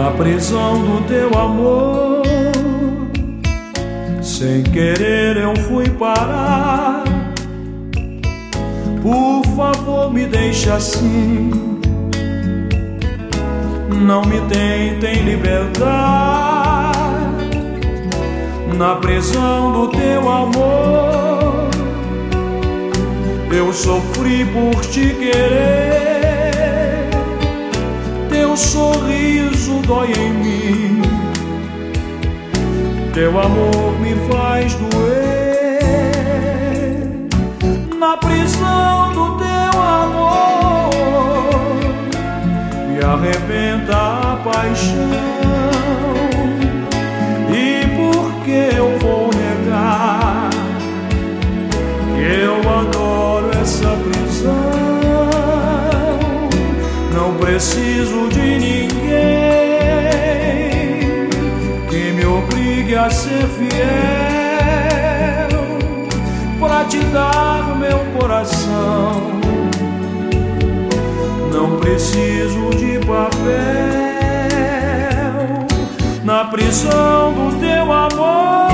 na prisão do teu amor. Sem querer eu fui parar. Por favor, me deixa assim. Não me tentem libertar. Na prisão do teu amor, eu sofri por te querer. Teu sorriso dói em mim. Teu amor me faz doer. Na prisão do teu amor me arrebenta a paixão. E por que eu vou negar que eu adoro essa prisão? Não preciso de ninguém que me obrigue a ser fiel pra te dar meu coração. Não preciso de papel. Na prisão do teu amor,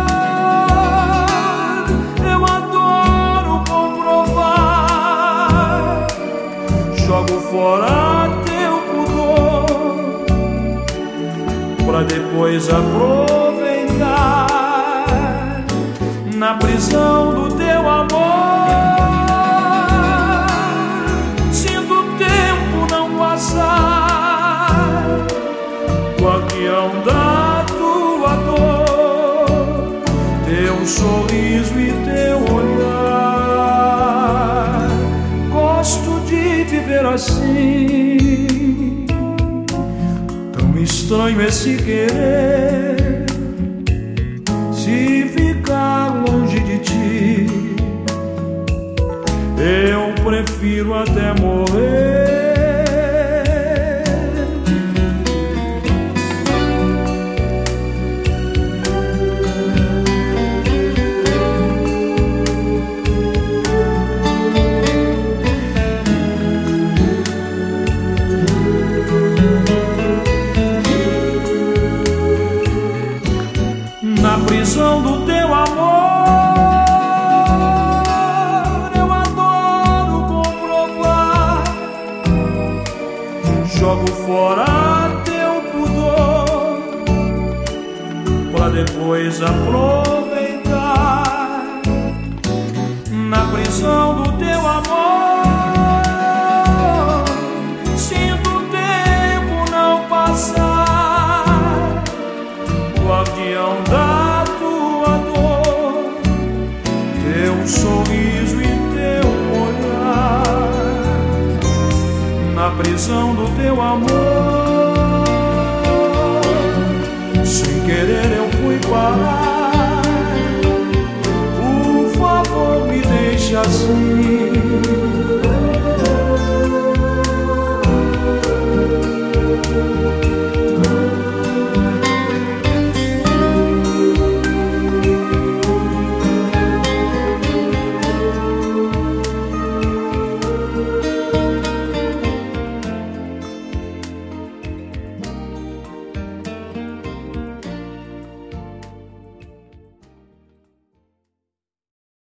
eu adoro comprovar. Jogo fora teu pudor pra depois aproveitar. Na prisão do teu amor, sinto o tempo não passar. Guardião da tua dor, teu sorriso e teu olhar. Gosto de viver assim. Tão estranho esse querer. Se ficar longe de ti, eu prefiro até morrer. Na prisão do teu amor, eu adoro comprovar. Jogo fora teu pudor pra depois aproveitar. Na prisão do teu amor, sinto o tempo não passar. Guardião da tua dor, teu sorriso e teu olhar. Na prisão do teu amor, sem querer eu fui parar. Por favor, me deixa assim.